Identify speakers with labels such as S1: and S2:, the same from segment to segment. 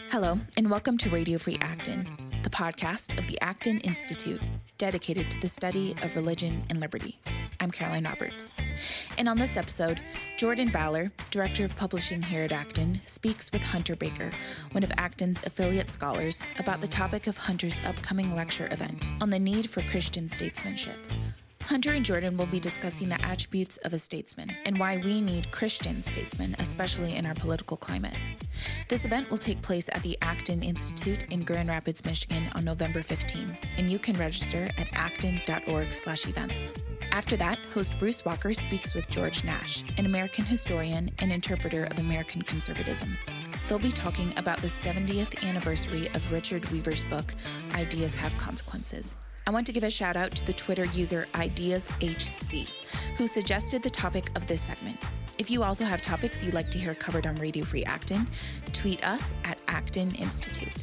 S1: Hello, and welcome to Radio Free Acton, the podcast of the Acton Institute, dedicated to the study of religion and liberty. I'm Caroline Roberts. And on this episode, Jordan Baller, Director of Publishing here at Acton, speaks with Hunter Baker, one of Acton's affiliate scholars, about the topic of Hunter's upcoming lecture event on the need for Christian statesmanship. Hunter and Jordan will be discussing the attributes of a statesman and why we need Christian statesmen, especially in our political climate. This event will take place at the Acton Institute in Grand Rapids, Michigan on November 15, and you can register at acton.org/events. After that, host Bruce Walker speaks with George Nash, an American historian and interpreter of American conservatism. They'll be talking about the 70th anniversary of Richard Weaver's book, Ideas Have Consequences. I want to give a shout out to the Twitter user IdeasHC, who suggested the topic of this segment. If you also have topics you'd like to hear covered on Radio Free Acton, tweet us at Acton Institute.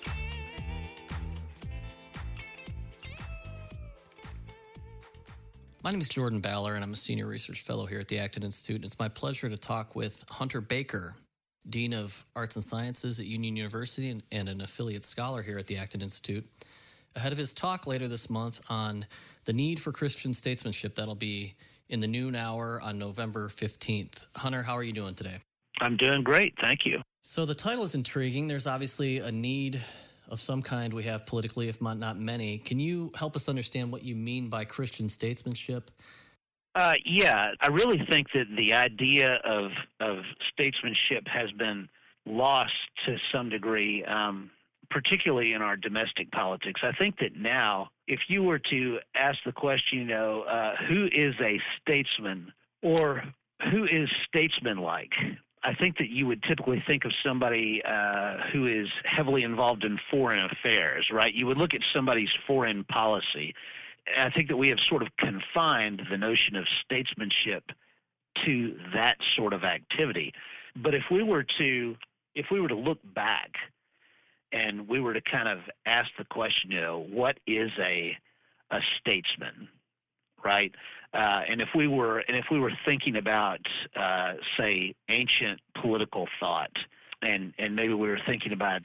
S2: My name is Jordan Baller, and I'm a senior research fellow here at the Acton Institute. It's my pleasure to talk with Hunter Baker, Dean of Arts and Sciences at Union University and an affiliate scholar here at the Acton Institute, ahead of his talk later this month on the need for Christian statesmanship. That'll be in the noon hour on November 15th. Hunter, how are you doing today?
S3: I'm doing great, thank you.
S2: So the title is intriguing. There's obviously a need of some kind we have politically, if not many. Can you help us understand what you mean by Christian statesmanship?
S3: Yeah, I really think that the idea of statesmanship has been lost to some degree, particularly in our domestic politics. I think that now, if you were to ask the question, who is a statesman or who is statesman-like, I think that you would typically think of somebody who is heavily involved in foreign affairs, right? You would look at somebody's foreign policy. I think that we have sort of confined the notion of statesmanship to that sort of activity. But if we were to look back and we were to kind of ask the question, what is a statesman, right? And if we were thinking about, say, ancient political thought, and maybe we were thinking about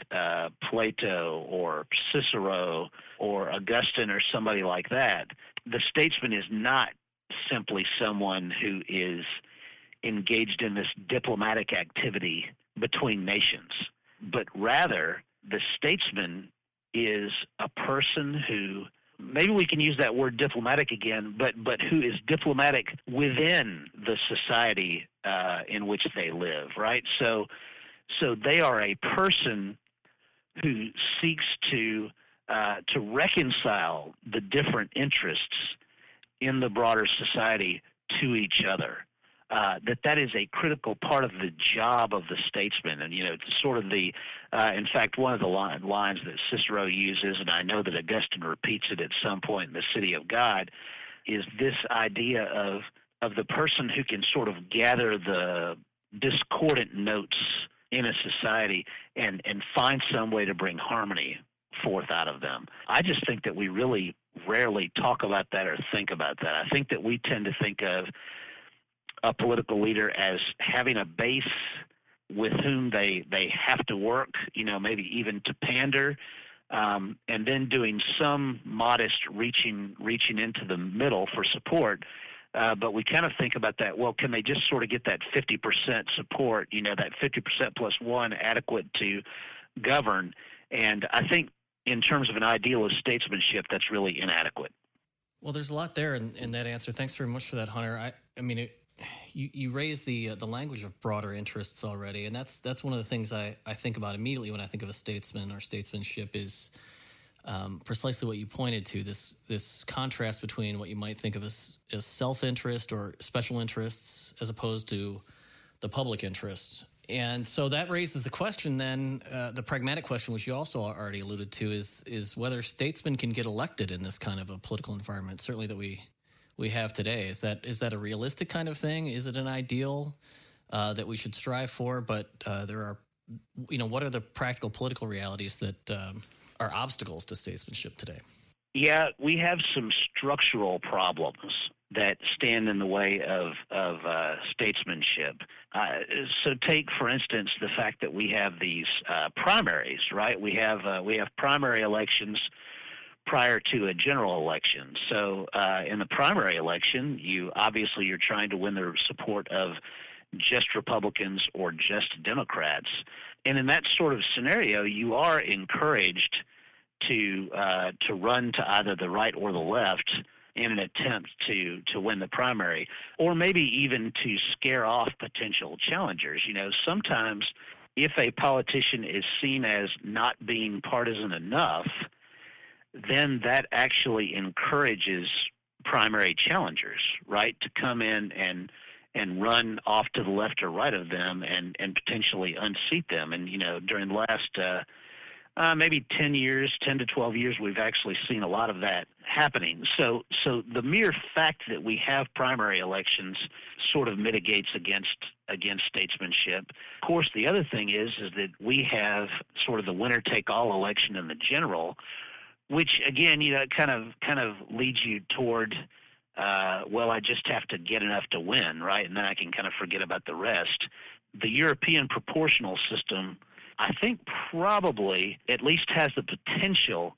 S3: Plato or Cicero or Augustine or somebody like that, the statesman is not simply someone who is engaged in this diplomatic activity between nations, but rather the statesman is a person who, maybe we can use that word diplomatic again, but who is diplomatic within the society in which they live, right? So they are a person who seeks to reconcile the different interests in the broader society to each other. That is a critical part of the job of the statesman. And, it's sort of in fact, one of the lines that Cicero uses, and I know that Augustine repeats it at some point in The City of God, is this idea of the person who can sort of gather the discordant notes in a society and find some way to bring harmony forth out of them. I just think that we really rarely talk about that or think about that. I think that we tend to think of a political leader as having a base with whom they have to work, maybe even to pander, and then doing some modest reaching into the middle for support. But we kind of think about that, well, can they just sort of get that 50% support, that 50% plus one adequate to govern? And I think in terms of an ideal of statesmanship, that's really inadequate.
S2: Well, there's a lot there in that answer. Thanks very much for that, Hunter. You raised the language of broader interests already, and that's one of the things I think about immediately when I think of a statesman or statesmanship is precisely what you pointed to, this contrast between what you might think of as self-interest or special interests as opposed to the public interest. And so that raises the question then, the pragmatic question, which you also already alluded to, is whether statesmen can get elected in this kind of a political environment, certainly that we have today. Is that a realistic kind of thing? Is it an ideal that we should strive for? But there are, what are the practical political realities that are obstacles to statesmanship today?
S3: Yeah, we have some structural problems that stand in the way of statesmanship. So take, for instance, the fact that we have these primaries, right? We have primary elections prior to a general election. So in the primary election, you're trying to win the support of just Republicans or just Democrats. And in that sort of scenario, you are encouraged to run to either the right or the left in an attempt to win the primary, or maybe even to scare off potential challengers. Sometimes if a politician is seen as not being partisan enough, then that actually encourages primary challengers, right, to come in and run off to the left or right of them and potentially unseat them. And, during the last maybe 10 to 12 years, we've actually seen a lot of that happening. So the mere fact that we have primary elections sort of mitigates against statesmanship. Of course, the other thing is that we have sort of the winner-take-all election in the general, which again, kind of leads you toward, I just have to get enough to win, right? And then I can kind of forget about the rest. The European proportional system, I think, probably at least has the potential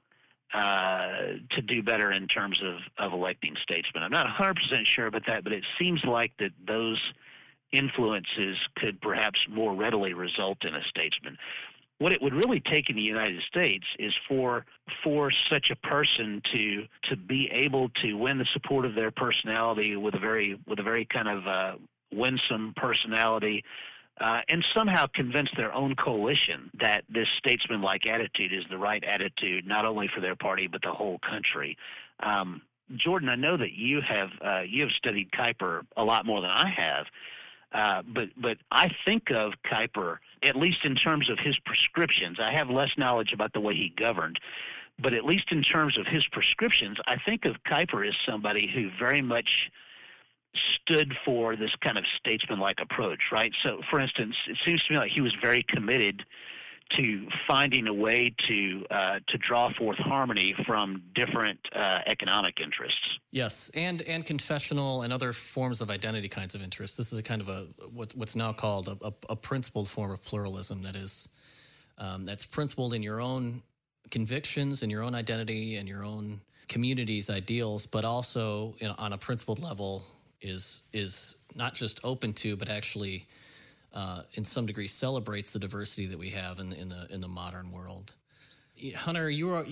S3: to do better in terms of electing statesmen. I'm not 100% sure about that, but it seems like that those influences could perhaps more readily result in a statesman. What it would really take in the United States is for such a person to be able to win the support of their personality with a very kind of winsome personality, and somehow convince their own coalition that this statesman-like attitude is the right attitude, not only for their party but the whole country. Jordan, I know that you have studied Kuyper a lot more than I have. But I think of Kuyper, at least in terms of his prescriptions. I have less knowledge about the way he governed, but at least in terms of his prescriptions, I think of Kuyper as somebody who very much stood for this kind of statesman-like approach, right? So, for instance, it seems to me like he was very committed to finding a way to draw forth harmony from different economic interests.
S2: Yes, and confessional and other forms of identity kinds of interests. This is a kind of what's now called a principled form of pluralism that is that's principled in your own convictions and your own identity and your own community's ideals, but also on a principled level is not just open to, but actually in some degree celebrates the diversity that we have in the modern world. Hunter,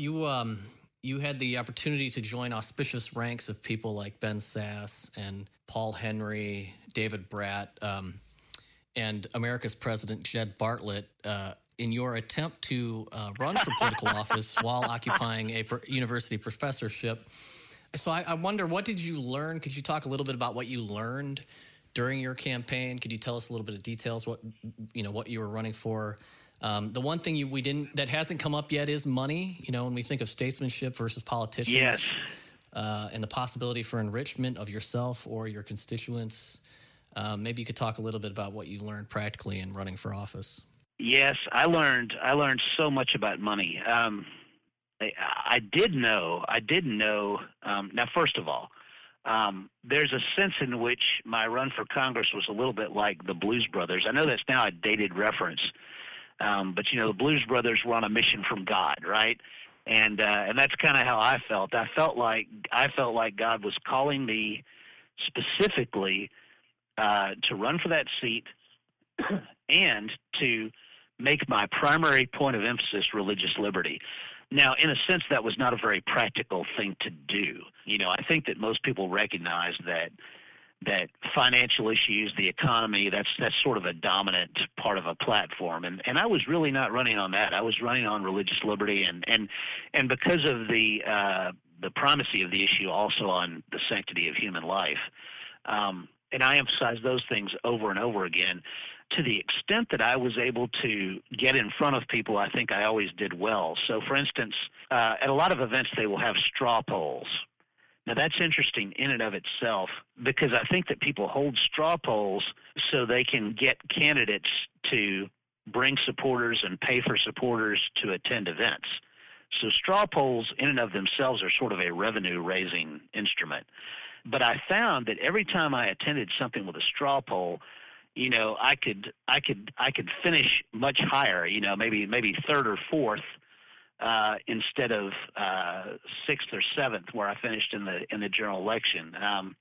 S2: you had the opportunity to join auspicious ranks of people like Ben Sasse and Paul Henry, David Bratt, and America's President Jed Bartlett in your attempt to run for political office while occupying a university professorship. So I wonder, what did you learn? Could you talk a little bit about what you learned during your campaign? Could you tell us a little bit of details, what you were running for? The one thing that hasn't come up yet is money. When we think of statesmanship versus politicians,
S3: yes,
S2: and the possibility for enrichment of yourself or your constituents. Maybe you could talk a little bit about what you learned practically in running for office.
S3: Yes, I learned so much about money. I did know. Now, first of all, there's a sense in which my run for Congress was a little bit like the Blues Brothers. I know that's now a dated reference, but the Blues Brothers were on a mission from God, right? And that's kind of how I felt. I felt like God was calling me specifically to run for that seat and to make my primary point of emphasis religious liberty. Now, in a sense, that was not a very practical thing to do. I think that most people recognize that financial issues, the economy, that's sort of a dominant part of a platform. And I was really not running on that. I was running on religious liberty and because of the primacy of the issue, also on the sanctity of human life. And I emphasize those things over and over again. To the extent that I was able to get in front of people, I think I always did well. So, for instance, at a lot of events, they will have straw polls. Now, that's interesting in and of itself because I think that people hold straw polls so they can get candidates to bring supporters and pay for supporters to attend events. So straw polls in and of themselves are sort of a revenue-raising instrument. But I found that every time I attended something with a straw poll, I could finish much higher, maybe third or fourth, instead of sixth or seventh, where I finished in the general election.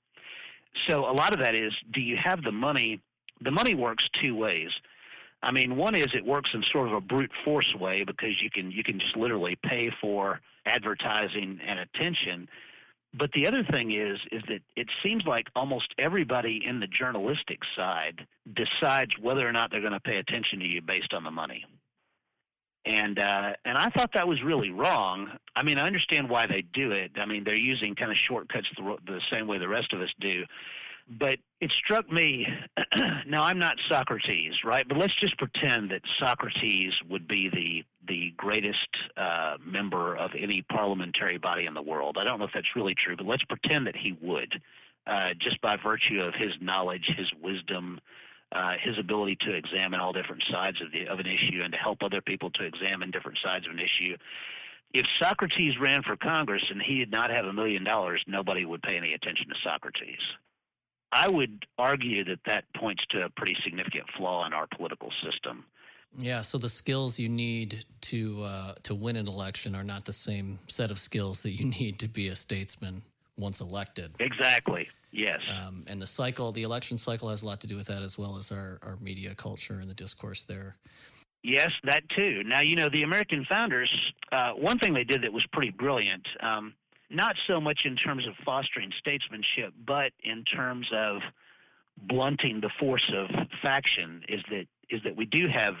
S3: So a lot of that is, do you have the money? The money works two ways. I mean, one is it works in sort of a brute force way, because you can just literally pay for advertising and attention. But the other thing is that it seems like almost everybody in the journalistic side decides whether or not they're going to pay attention to you based on the money. And I thought that was really wrong. I mean, I understand why they do it. I mean, they're using kind of shortcuts the same way the rest of us do. But it struck me, now I'm not Socrates, right? But let's just pretend that Socrates would be the greatest member of any parliamentary body in the world. I don't know if that's really true, but let's pretend that he would, just by virtue of his knowledge, his wisdom, his ability to examine all different sides of an issue and to help other people to examine different sides of an issue. If Socrates ran for Congress and he did not have $1 million, nobody would pay any attention to Socrates. I would argue that points to a pretty significant flaw in our political system.
S2: Yeah, so the skills you need to win an election are not the same set of skills that you need to be a statesman once elected.
S3: Exactly. Yes.
S2: And the election cycle has a lot to do with that, as well as our media culture and the discourse there.
S3: Yes, that too. Now, the American founders, one thing they did that was pretty brilliant, not so much in terms of fostering statesmanship, but in terms of blunting the force of faction, is that we do have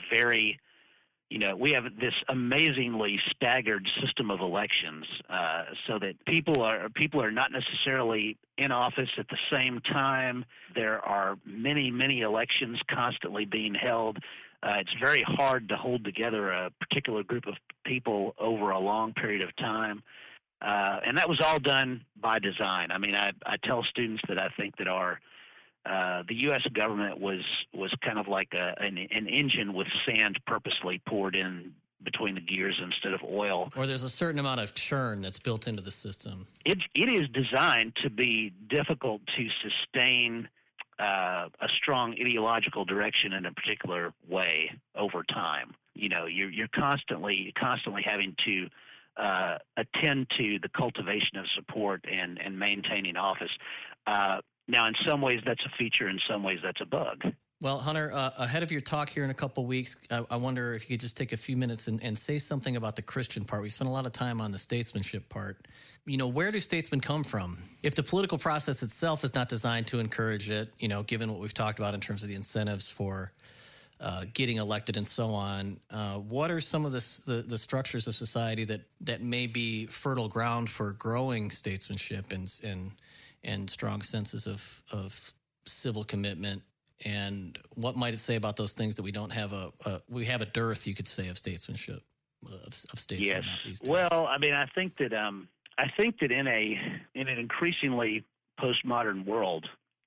S3: we have this amazingly staggered system of elections, so that people are not necessarily in office at the same time. There are many elections constantly being held. It's very hard to hold together a particular group of people over a long period of time. And that was all done by design. I mean, I tell students that I think that the U.S. government was kind of like an engine with sand purposely poured in between the gears instead of oil.
S2: Or there's a certain amount of churn that's built into the system.
S3: It is designed to be difficult to sustain a strong ideological direction in a particular way over time. You're constantly having to attend to the cultivation of support and maintaining office. Now, in some ways, that's a feature. In some ways, that's a bug.
S2: Well, Hunter, ahead of your talk here in a couple of weeks, I wonder if you could just take a few minutes and say something about the Christian part. We spent a lot of time on the statesmanship part. Where do statesmen come from? If the political process itself is not designed to encourage it, given what we've talked about in terms of the incentives for getting elected and so on, what are some of the structures of society that may be fertile ground for growing statesmanship and strong senses of civil commitment? And what might it say about those things that we don't have we have a dearth, you could say, of statesmanship, of statesmen?
S3: Yes.
S2: These days?
S3: Well, I mean, I think that in an increasingly postmodern world,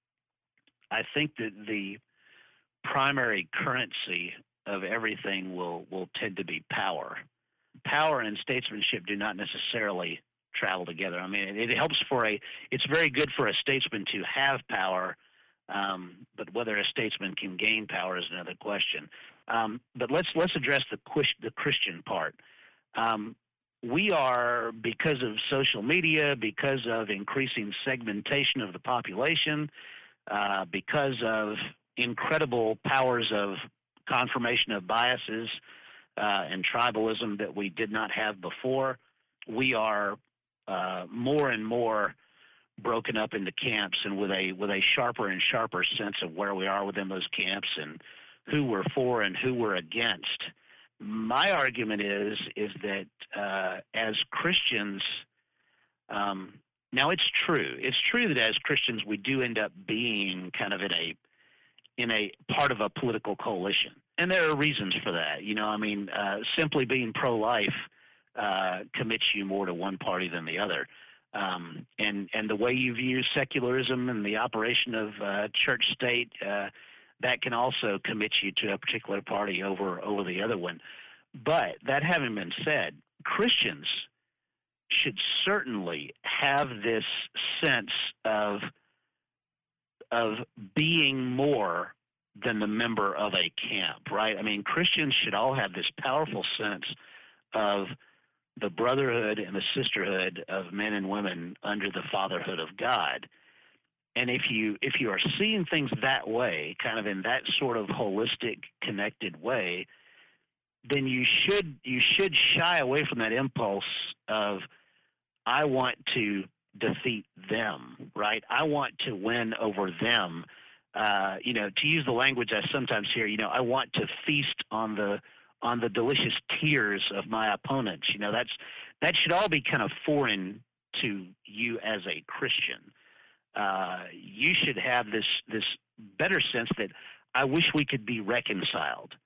S3: I think that the primary currency of everything will tend to be power. Power and statesmanship do not necessarily travel together. I mean, it helps it's very good for a statesman to have power, but whether a statesman can gain power is another question. But let's address the Christian part. We are, because of social media, because of increasing segmentation of the population, because of incredible powers of confirmation of biases and tribalism that we did not have before, we are more and more broken up into camps, and with a sharper and sharper sense of where we are within those camps and who we're for and who we're against. My argument is that as Christians, now it's true that as Christians we do end up being kind of in a part of a political coalition, and there are reasons for that. Simply being pro-life commits you more to one party than the other. And the way you view secularism and the operation of church state, that can also commit you to a particular party over the other one. But that having been said, Christians should certainly have this sense of being more than the member of a camp, right? I mean, Christians should all have this powerful sense of the brotherhood and the sisterhood of men and women under the fatherhood of God. And if you are seeing things that way, kind of in that sort of holistic, connected way, then you should shy away from that impulse of, I want to defeat them, right? I want to win over them. To use the language I sometimes hear, I want to feast on the delicious tears of my opponents. That should all be kind of foreign to you as a Christian. You should have this better sense that I wish we could be reconciled.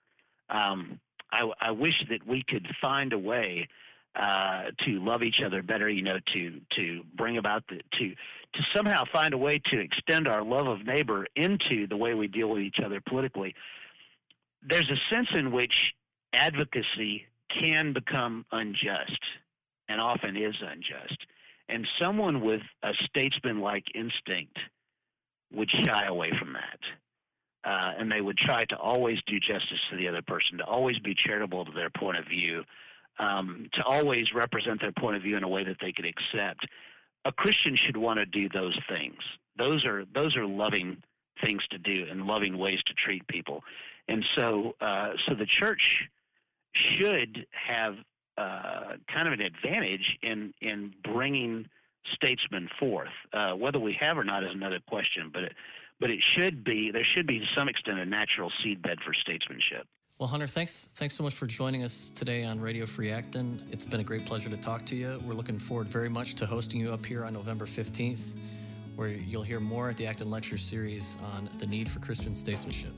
S3: I wish that we could find a way to love each other better, to bring about to somehow find a way to extend our love of neighbor into the way we deal with each other politically. There's a sense in which advocacy can become unjust, and often is unjust. And someone with a statesman-like instinct would shy away from that. And they would try to always do justice to the other person, to always be charitable to their point of view, to always represent their point of view in a way that they could accept. A Christian should want to do those things. Those are loving things to do and loving ways to treat people. And so the church should have kind of an advantage in bringing statesmen forth. Whether we have or not is another question, but there should be to some extent a natural seedbed for statesmanship.
S2: Well, Hunter, thanks so much for joining us today on Radio Free Acton. It's been a great pleasure to talk to you. We're looking forward very much to hosting you up here on November 15th, where you'll hear more at the Acton Lecture Series on the need for Christian statesmanship.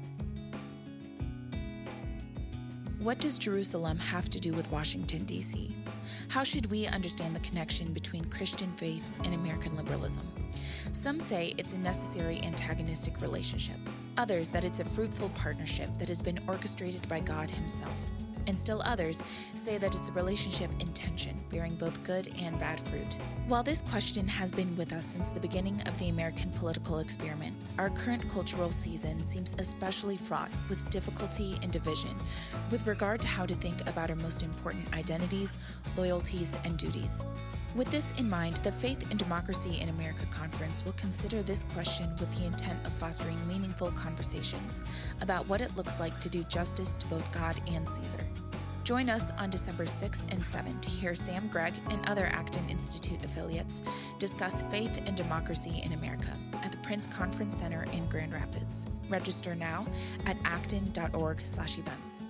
S1: What does Jerusalem have to do with Washington, D.C.? How should we understand the connection between Christian faith and American liberalism? Some say it's a necessary antagonistic relationship. Others that it's a fruitful partnership that has been orchestrated by God himself. And still others say that it's a relationship in tension, bearing both good and bad fruit. While this question has been with us since the beginning of the American political experiment, our current cultural season seems especially fraught with difficulty and division with regard to how to think about our most important identities, loyalties, and duties. With this in mind, the Faith and Democracy in America Conference will consider this question with the intent of fostering meaningful conversations about what it looks like to do justice to both God and Caesar. Join us on December 6th and 7th to hear Sam Gregg and other Acton Institute affiliates discuss faith and democracy in America at the Prince Conference Center in Grand Rapids. Register now at acton.org/events.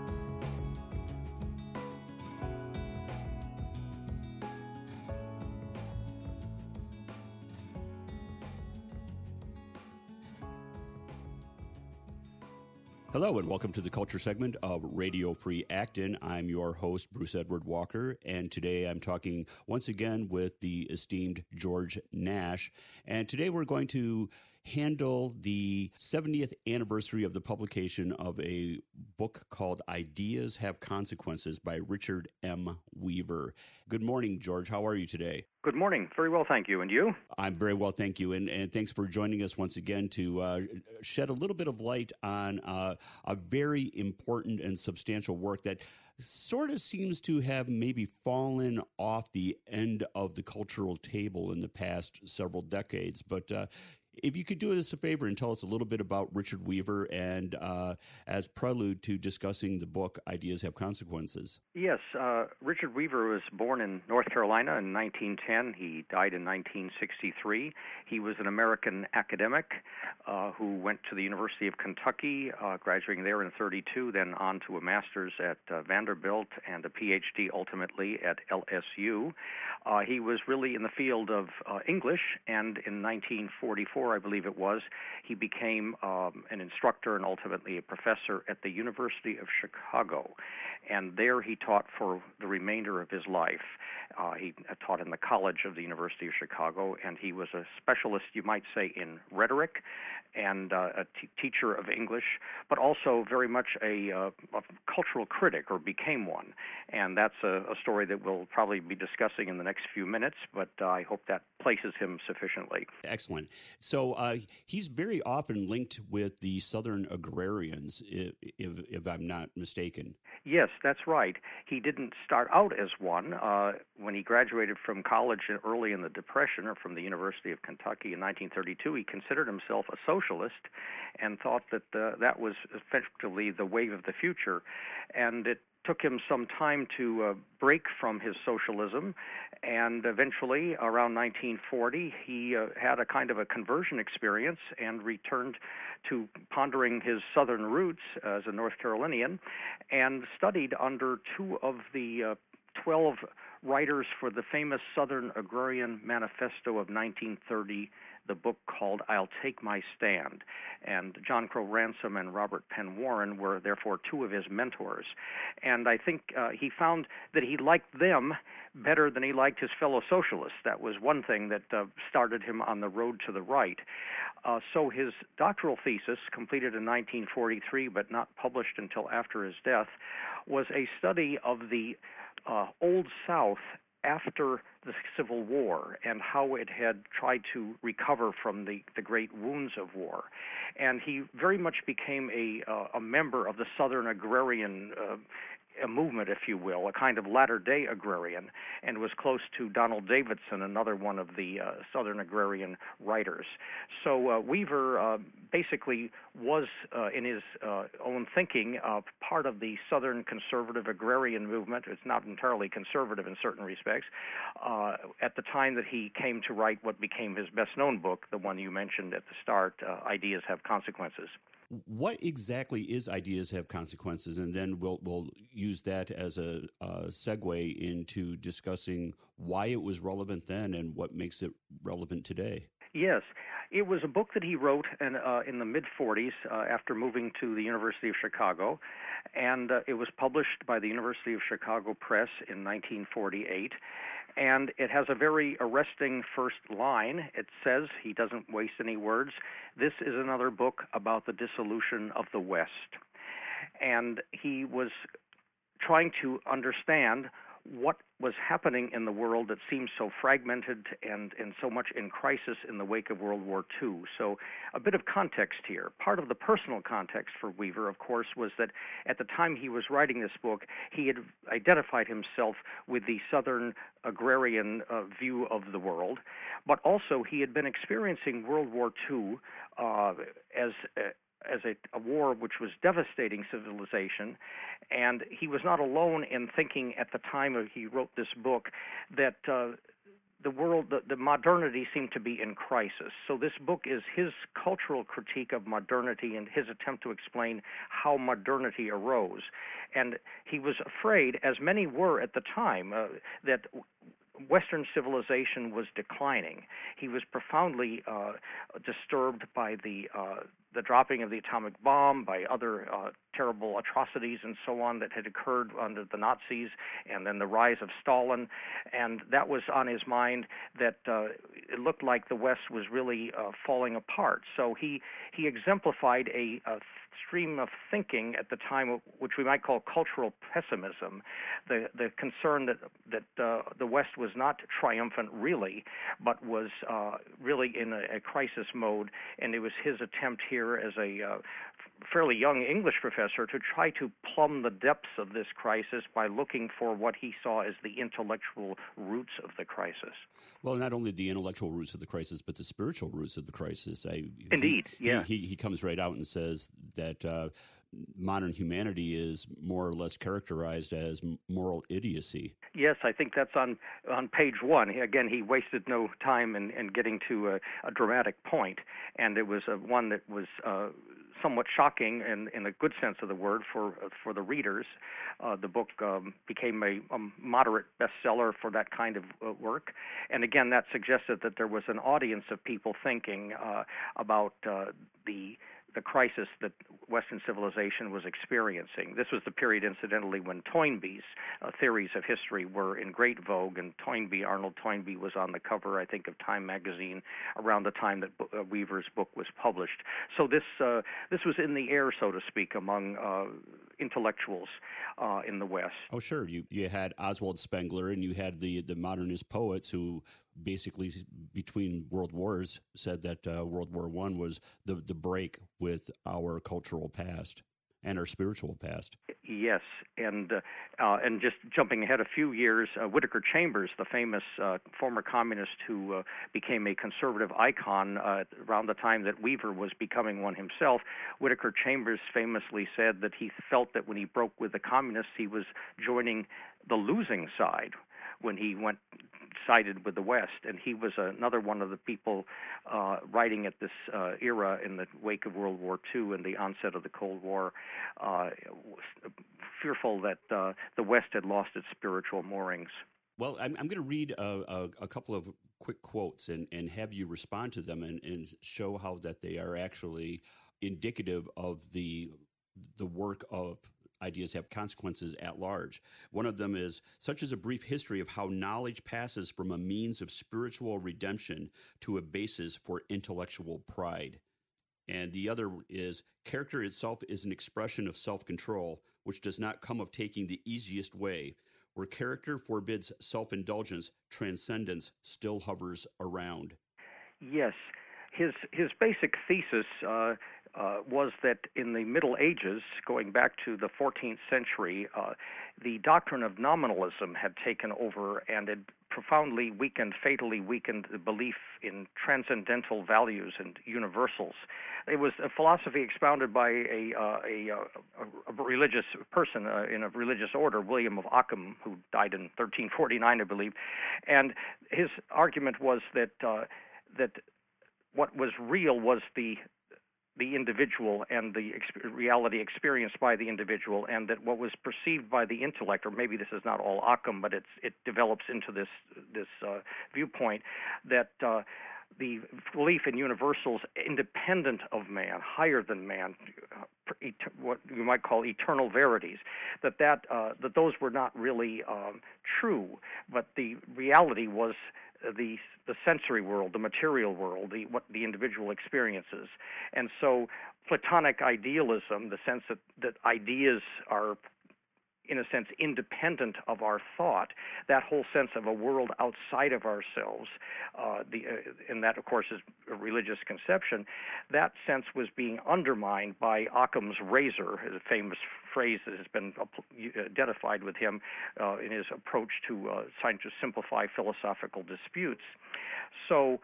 S4: Hello and welcome to the culture segment of Radio Free Acton. I'm your host, Bruce Edward Walker, and today I'm talking once again with the esteemed George Nash. And today we're going to handle the 70th anniversary of the publication of a book called Ideas Have Consequences by Richard M. Weaver. Good morning, George. How are you today?
S5: Good morning. Very well, thank you. And you?
S4: I'm very well, thank you. And thanks for joining us once again to shed a little bit of light on a very important and substantial work that sort of seems to have maybe fallen off the end of the cultural table in the past several decades. But if you could do us a favor and tell us a little bit about Richard Weaver and as prelude to discussing the book, Ideas Have Consequences.
S5: Yes, Richard Weaver was born in North Carolina in 1910. He died in 1963. He was an American academic who went to the University of Kentucky, graduating there in 1932, then on to a master's at Vanderbilt and a PhD ultimately at LSU. He was really in the field of English, and in 1944, I believe it was, he became an instructor and ultimately a professor at the University of Chicago. And there he taught for the remainder of his life. He taught in the College of the University of Chicago, and he was a specialist, you might say, in rhetoric and a teacher of English, but also very much a cultural critic, or became one. And that's a story that we'll probably be discussing in the next few minutes, but I hope that places him sufficiently.
S4: Excellent. So he's very often linked with the Southern agrarians, if I'm not mistaken.
S5: Yes, that's right. He didn't start out as one. When he graduated from college early in the Depression, or from the University of Kentucky in 1932, he considered himself a socialist and thought that that was effectively the wave of the future. And it took him some time to break from his socialism, and eventually, around 1940, he had a kind of a conversion experience and returned to pondering his Southern roots as a North Carolinian, and studied under two of the 12 writers for the famous Southern Agrarian Manifesto of 1930, the book called I'll Take My Stand. And John Crow Ransom and Robert Penn Warren were therefore two of his mentors. And I think he found that he liked them better than he liked his fellow socialists. That was one thing that started him on the road to the right. So his doctoral thesis, completed in 1943 but not published until after his death, was a study of the Old South after the Civil War and how it had tried to recover from the great wounds of war. And he very much became a member of the Southern agrarian a movement, if you will, a kind of latter-day agrarian, and was close to Donald Davidson, another one of the Southern agrarian writers. So Weaver basically was, in his own thinking, part of the Southern conservative agrarian movement. It's not entirely conservative in certain respects. At the time that he came to write what became his best-known book, the one you mentioned at the start, Ideas Have Consequences.
S4: What exactly is Ideas Have Consequences? And then we'll use that as a segue into discussing why it was relevant then and what makes it relevant today.
S5: Yes. It was a book that he wrote in the mid-40s after moving to the University of Chicago, and it was published by the University of Chicago Press in 1948. And it has a very arresting first line. It says, he doesn't waste any words, "This is another book about the dissolution of the West." And he was trying to understand what was happening in the world that seemed so fragmented and so much in crisis in the wake of World War II. So a bit of context here. Part of the personal context for Weaver, of course, was that at the time he was writing this book, he had identified himself with the Southern agrarian view of the world, but also he had been experiencing World War II as a war which was devastating civilization, and he was not alone in thinking at the time he wrote this book that the world, the modernity seemed to be in crisis. So this book is his cultural critique of modernity and his attempt to explain how modernity arose. And he was afraid, as many were at the time, that Western civilization was declining. He was profoundly disturbed by the dropping of the atomic bomb, by other terrible atrocities and so on that had occurred under the Nazis, and then the rise of Stalin. And that was on his mind, that it looked like the West was really falling apart. So he exemplified a stream of thinking at the time, which we might call cultural pessimism, the concern that the West was not triumphant really, but was really in a crisis mode. And it was his attempt here as a fairly young English professor to try to plumb the depths of this crisis by looking for what he saw as the intellectual roots of the crisis.
S4: Well, not only the intellectual roots of the crisis, but the spiritual roots of the crisis.
S5: Indeed, yeah.
S4: He comes right out and says that modern humanity is more or less characterized as moral idiocy.
S5: Yes, I think that's on page 1. Again, he wasted no time in getting to a dramatic point, and it was one that was somewhat shocking in a good sense of the word for the readers. The book became a moderate bestseller for that kind of work, and again, that suggested that there was an audience of people thinking about the the crisis that Western civilization was experiencing. This was the period, incidentally, when Toynbee's theories of history were in great vogue, and Arnold Toynbee was on the cover, I think, of Time magazine around the time that Weaver's book was published. So this was in the air, so to speak, among intellectuals in the West.
S4: Oh, sure. You had Oswald Spengler, and you had the modernist poets who basically, between world wars, said that World War I was the break with our cultural past and our spiritual past.
S5: Yes, and just jumping ahead a few years, Whittaker Chambers, the famous former communist who became a conservative icon around the time that Weaver was becoming one himself, Whittaker Chambers famously said that he felt that when he broke with the communists, he was joining the losing side when he sided with the West. And he was another one of the people writing at this era in the wake of World War II and the onset of the Cold War, fearful that the West had lost its spiritual moorings.
S4: Well, I'm going to read a couple of quick quotes and have you respond to them and show how that they are actually indicative of the work of Ideas Have Consequences at large. One of them is, such as a brief history of how knowledge passes from a means of spiritual redemption to a basis for intellectual pride. And the other is, character itself is an expression of self-control, which does not come of taking the easiest way. Where character forbids self-indulgence, transcendence still hovers around.
S5: Yes. His basic thesis was that in the Middle Ages, going back to the 14th century, the doctrine of nominalism had taken over and had profoundly weakened, fatally weakened the belief in transcendental values and universals. It was a philosophy expounded by a religious person in a religious order, William of Ockham, who died in 1349, I believe. And his argument was that what was real was the individual and the reality experienced by the individual, and that what was perceived by the intellect, or maybe this is not all Occam, but it develops into this viewpoint, that the belief in universals independent of man, higher than man, what you might call eternal verities, that those were not really true, but the reality was the sensory world, the material world, what the individual experiences. And so Platonic idealism, the sense that ideas are, in a sense, independent of our thought, that whole sense of a world outside of ourselves, and that, of course, is a religious conception, that sense was being undermined by Occam's razor, a famous phrase that has been identified with him in his approach to trying to simplify philosophical disputes. So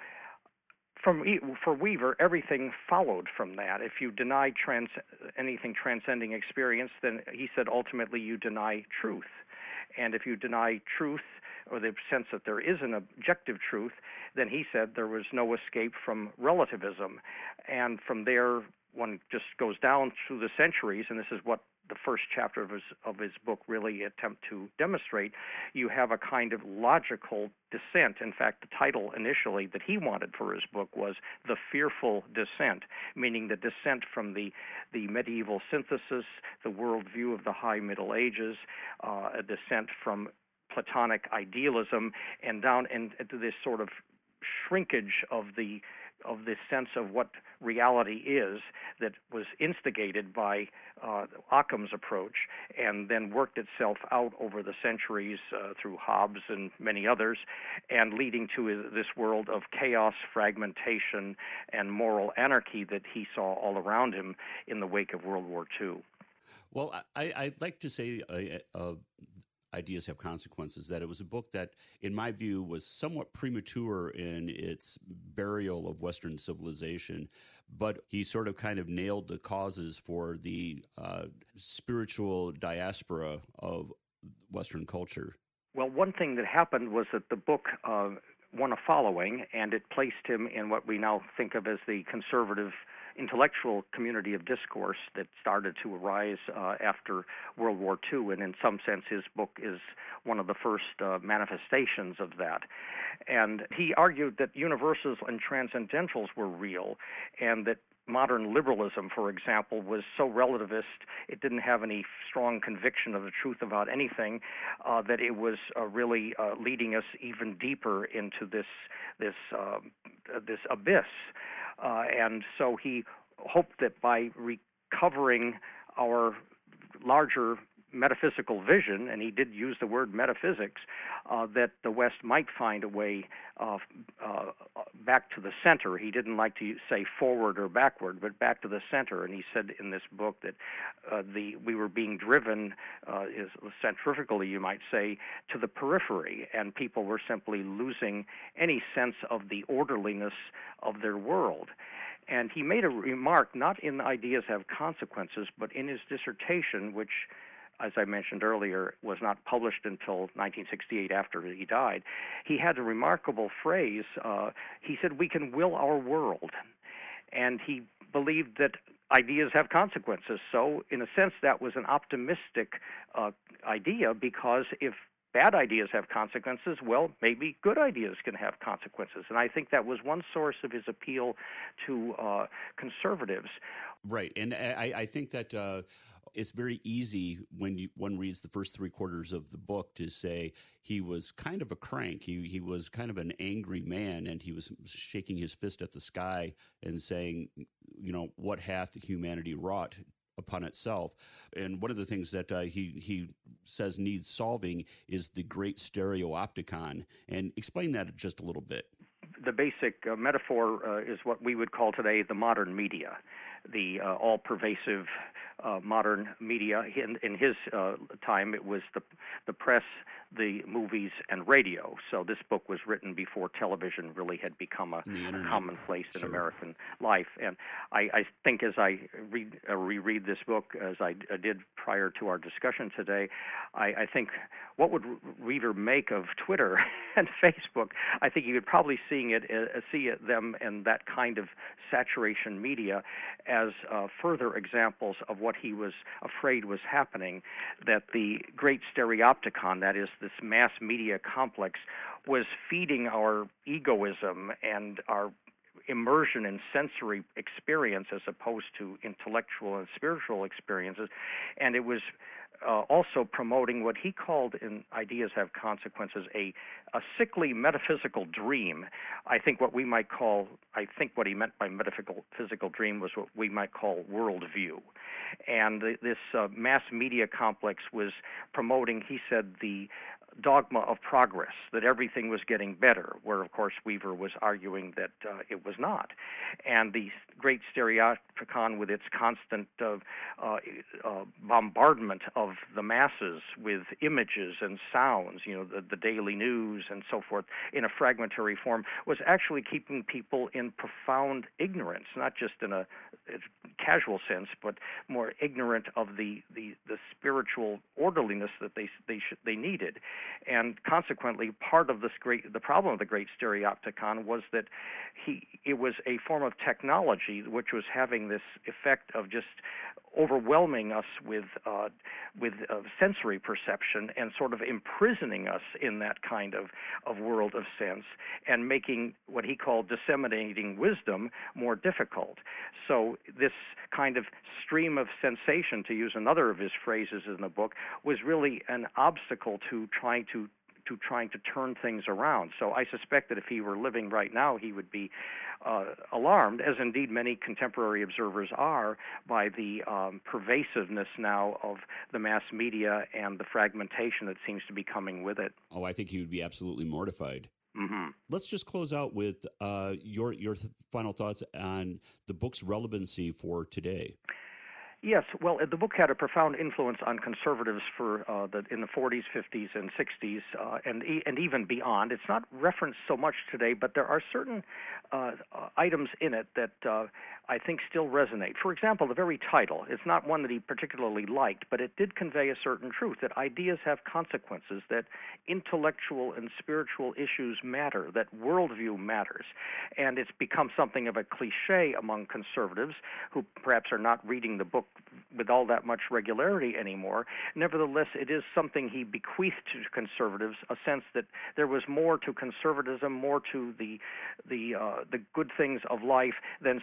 S5: for Weaver, everything followed from that. If you deny anything transcending experience, then he said ultimately you deny truth. And if you deny truth, or the sense that there is an objective truth, then he said there was no escape from relativism. And from there, one just goes down through the centuries, and this is what the first chapter of his book really attempt to demonstrate. You have a kind of logical descent. In fact, the title initially that he wanted for his book was The Fearful Descent, meaning the descent from the medieval synthesis, the worldview of the High Middle Ages, a descent from Platonic idealism, and down into this sort of shrinkage of this sense of what reality is that was instigated by Occam's approach and then worked itself out over the centuries through Hobbes and many others, and leading to this world of chaos, fragmentation, and moral anarchy that he saw all around him in the wake of World War II.
S4: Well, I'd like to say Ideas Have Consequences, that it was a book that, in my view, was somewhat premature in its burial of Western civilization, but he sort of kind of nailed the causes for the spiritual diaspora of Western culture.
S5: Well, one thing that happened was that the book won a following, and it placed him in what we now think of as the conservative intellectual community of discourse that started to arise after World War II, and in some sense his book is one of the first manifestations of that. And he argued that universals and transcendentals were real, and that modern liberalism, for example, was so relativist, it didn't have any strong conviction of the truth about anything, that it was really leading us even deeper into this abyss. And so he hoped that by recovering our larger metaphysical vision, and he did use the word metaphysics, that the West might find a way back to the center. He didn't like to say forward or backward, but back to the center. And he said in this book that we were being driven, centrifugally, you might say, to the periphery, and people were simply losing any sense of the orderliness of their world. And he made a remark, not in Ideas Have Consequences, but in his dissertation, which, as I mentioned earlier, was not published until 1968 after he died. He had a remarkable phrase. He said, "We can will our world." And he believed that ideas have consequences. So, in a sense, that was an optimistic idea, because if bad ideas have consequences, well, maybe good ideas can have consequences. And I think that was one source of his appeal to conservatives.
S4: Right. And I think that it's very easy when one reads the first 3/4 of the book to say he was kind of a crank. He was kind of an angry man, and he was shaking his fist at the sky and saying, what hath humanity wrought upon itself. And one of the things that he says needs solving is the great stereopticon. And explain that just a little bit.
S5: The basic metaphor is what we would call today the modern media, the all-pervasive modern media. In his time, it was the press, the movies, and radio. So this book was written before television really had become a commonplace in American life. And I think as I reread this book, as I did prior to our discussion today, I think, what would Weaver make of Twitter and Facebook? I think you would probably see them and that kind of saturation media as further examples of what he was afraid was happening, that the great stereopticon, that is, this mass media complex, was feeding our egoism and our immersion in sensory experience as opposed to intellectual and spiritual experiences. And it was also promoting what he called in Ideas Have Consequences a sickly metaphysical dream. I think what he meant by metaphysical dream was what we might call worldview. And this mass media complex was promoting, he said, the dogma of progress, that everything was getting better, where, of course, Weaver was arguing that it was not. And the great stereopticon, with its constant bombardment of the masses with images and sounds, the daily news and so forth, in a fragmentary form, was actually keeping people in profound ignorance, not just in a casual sense, but more ignorant of the spiritual orderliness that they needed. And consequently, part of the problem of the great stereopticon was that it was a form of technology which was having this effect of just overwhelming us with sensory perception and sort of imprisoning us in that kind of world of sense, and making what he called disseminating wisdom more difficult. So this kind of stream of sensation, to use another of his phrases in the book, was really an obstacle to trying to turn things around. So I suspect that if he were living right now, he would be alarmed, as indeed many contemporary observers are, by the pervasiveness now of the mass media and the fragmentation that seems to be coming with it.
S4: Oh, I think he would be absolutely mortified.
S5: Mm-hmm.
S4: Let's just close out with your final thoughts on the book's relevancy for today.
S5: Yes, well, the book had a profound influence on conservatives in the 40s, 50s, and 60s, and even beyond. It's not referenced so much today, but there are certain items in it that I think still resonate. For example, the very title. It's not one that he particularly liked, but it did convey a certain truth, that ideas have consequences, that intellectual and spiritual issues matter, that worldview matters. And it's become something of a cliche among conservatives who perhaps are not reading the book with all that much regularity anymore. Nevertheless, it is something he bequeathed to conservatives, a sense that there was more to conservatism, more to the good things of life than simply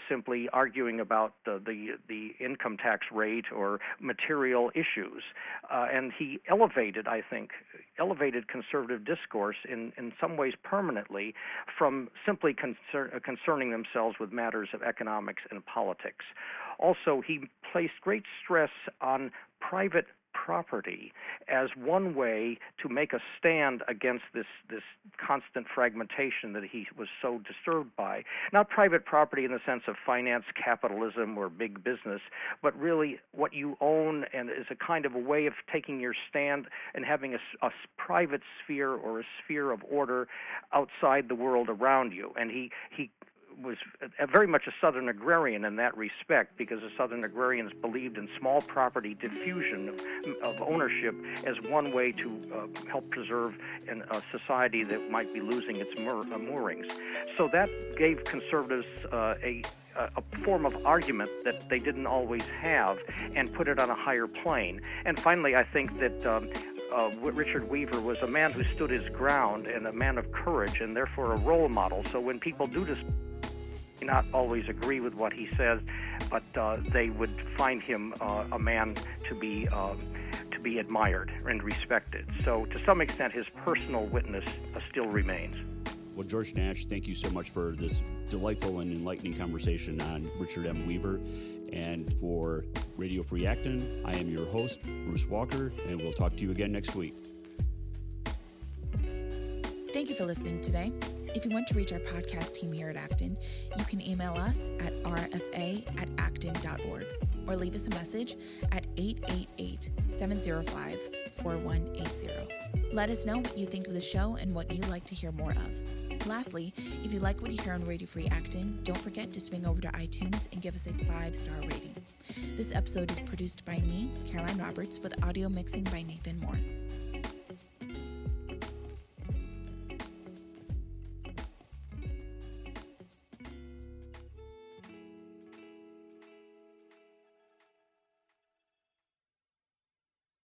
S5: arguing about the income tax rate or material issues. And he elevated conservative discourse in some ways permanently from simply concerning themselves with matters of economics and politics. Also, he placed great stress on private property as one way to make a stand against this constant fragmentation that he was so disturbed by. Not private property in the sense of finance capitalism or big business, but really what you own, and is a kind of a way of taking your stand and having a private sphere or a sphere of order outside the world around you. And he was very much a Southern agrarian in that respect, because the Southern agrarians believed in small property diffusion of ownership as one way to help preserve a society that might be losing its moorings. So that gave conservatives a form of argument that they didn't always have, and put it on a higher plane. And finally, I think that Richard Weaver was a man who stood his ground and a man of courage, and therefore a role model. So when people do not always agree with what he says, but they would find him a man to be admired and respected. So to some extent, his personal witness still remains.
S4: Well, George Nash, thank you so much for this delightful and enlightening conversation on Richard M. Weaver. And for Radio Free Acton, I am your host, Bruce Walker, and we'll talk to you again next week.
S1: Thank you for listening today. If you want to reach our podcast team here at Acton, you can email us at rfa@acton.org or leave us a message at 888-705-4180. Let us know what you think of the show and what you'd like to hear more of. Lastly, if you like what you hear on Radio Free Acton, don't forget to swing over to iTunes and give us a 5-star rating. This episode is produced by me, Caroline Roberts, with audio mixing by Nathan Moore.